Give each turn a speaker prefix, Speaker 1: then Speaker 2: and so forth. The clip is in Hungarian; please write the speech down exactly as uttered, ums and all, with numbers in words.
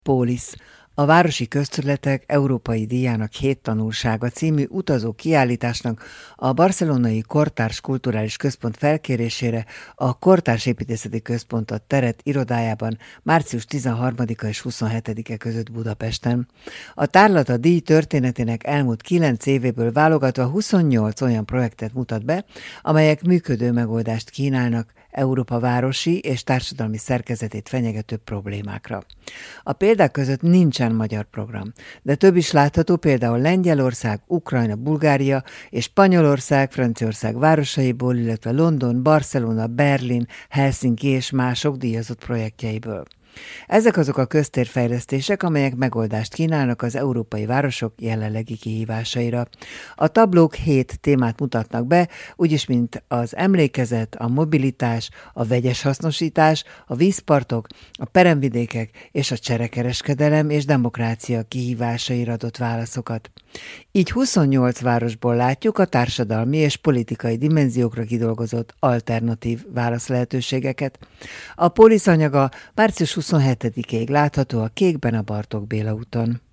Speaker 1: Polis, a Városi Közterületek Európai Díjának hét tanulsága című utazó kiállításnak a barcelonai Kortárs Kulturális Központ felkérésére a Kortárs Építészeti Központ a Teret irodájában március tizenharmadika és huszonhetedike között Budapesten. A tárlat a díj történetének elmúlt kilenc évéből válogatva huszonnyolc olyan projektet mutat be, amelyek működő megoldást kínálnak Európa városi és társadalmi szerkezetét fenyegető problémákra. A példák között nincsen magyar program, de több is látható, például Lengyelország, Ukrajna, Bulgária és Spanyolország, Franciaország városaiból, illetve London, Barcelona, Berlin, Helsinki és mások díjazott projektjeiből. Ezek azok a köztérfejlesztések, amelyek megoldást kínálnak az európai városok jelenlegi kihívásaira. A tablók hét témát mutatnak be, úgyis mint az emlékezet, a mobilitás, a vegyes hasznosítás, a vízpartok, a peremvidékek és a cserekereskedelem és demokrácia kihívásaira adott válaszokat. Így huszonnyolc városból látjuk a társadalmi és politikai dimenziókra kidolgozott alternatív válaszlehetőségeket. A Polis anyaga március huszonhetedikéig látható a Kékben a Bartók Béla úton.